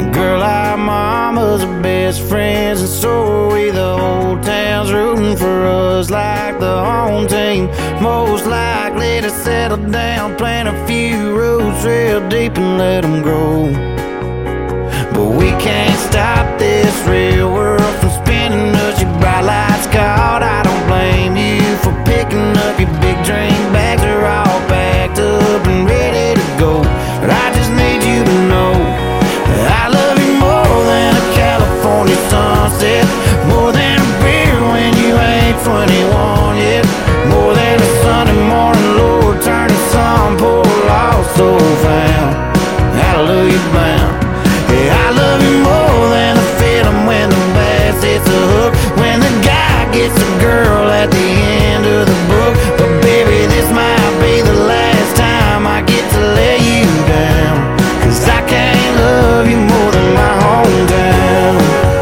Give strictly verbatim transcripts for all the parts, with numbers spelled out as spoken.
Girl, our mamas are best friends, and so are we. The whole town's rooting for us like the home team. Most likely to settle down, plant a few roots real deep and let them grow. But we can't stop this real world from spinning us. Your bright lights caught, I don't blame you for picking up. Your big drink bags are all packed up and ready to go. But I just need you to know that I love you more than a California sunset, more than a beer when you ain't twenty-one yet, more than a Sunday morning Lord turning some poor lost soul found. Hallelujah bound. Yeah, I love you more than the feeling when the bass hits the hook, when the guy gets the girl at the end of the book. But baby, this might be the last time I get to lay you down, 'cause I can't love you more than my hometown.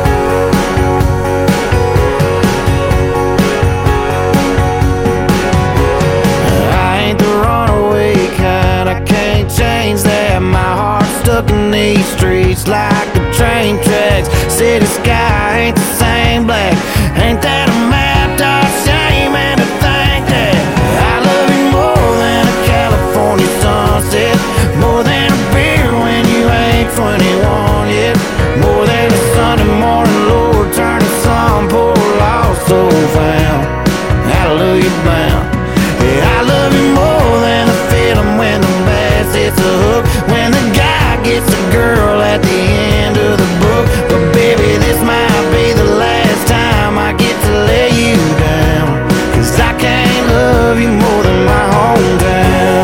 I ain't the runaway kind, I can't change that. My heart's stuck in these streets like the train tracks. City sky ain't the same black. Ain't that a map dog shame? And to think that I love you more than a California sunset, more than a beer when you ain't twenty-one yet, more than a Sunday morning Lord turning some poor lost soul found. Hallelujah bound. Yeah, I love you more than the feeling when the bass hits the hook, when the guy gets the girl at the end of the book. But baby, this might be the last time I get to lay you down, 'cause I can't love you more than my hometown.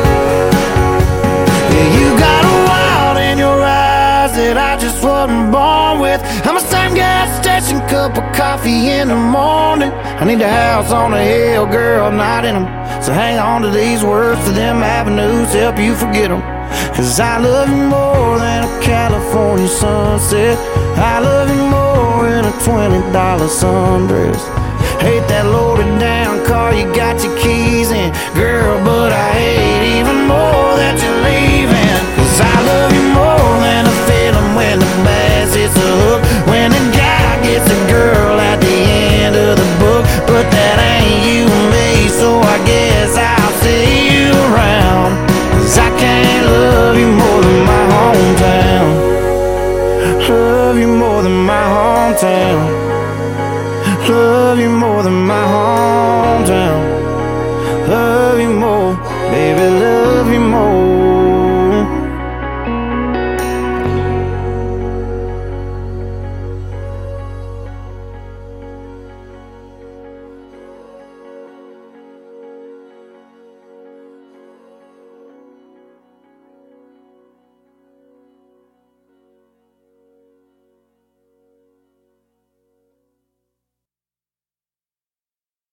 Yeah, you got a wild in your eyes that I just wasn't born with. I'm a same gas station cup of coffee in the morning. I need a house on a hill, girl, not in them. So hang on to these words, to them avenues, help you forget them. 'Cause I love you more than a California sunset, I love you more than a twenty dollar sundress. Hate that loaded down car you got your keys in, girl, but I hate even more that you're leaving. 'Cause I love you more than a feeling when the bass hits the hook, when the guy gets a girl at the end of the book. But that ain't you and me, so I guess I'll see you around, 'cause I can't love you more than my hometown. Love you more than my hometown. Love you more than my hometown. Love you more, baby.